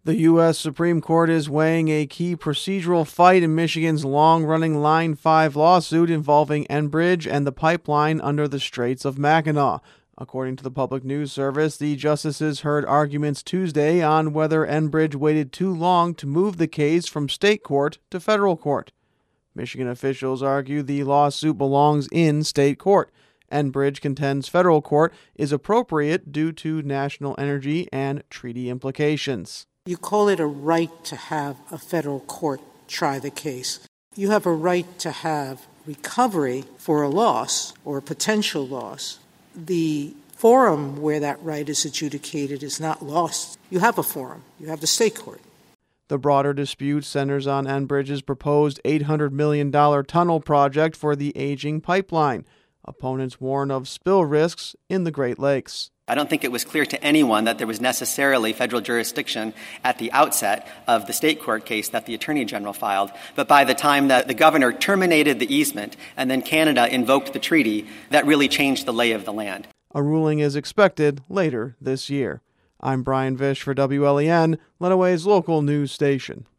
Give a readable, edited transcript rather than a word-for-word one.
The U.S. Supreme Court is weighing a key procedural fight in Michigan's long-running Line 5 lawsuit involving Enbridge and the pipeline under the Straits of Mackinac. According to the Public News Service, the justices heard arguments Tuesday on whether Enbridge waited too long to move the case from state court to federal court. Michigan officials argue the lawsuit belongs in state court. Enbridge contends federal court is appropriate due to national energy and treaty implications. You call it a right to have a federal court try the case. You have a right to have recovery for a loss or a potential loss. The forum where that right is adjudicated is not lost. You have a forum. You have the state court. The broader dispute centers on Enbridge's proposed $800 million tunnel project for the aging pipeline. Opponents warn of spill risks in the Great Lakes. I don't think it was clear to anyone that there was necessarily federal jurisdiction at the outset of the state court case that the Attorney General filed. But by the time that the governor terminated the easement and then Canada invoked the treaty, that really changed the lay of the land. A ruling is expected later this year. I'm Brian Vish for WLEN, Lenawee's local news station.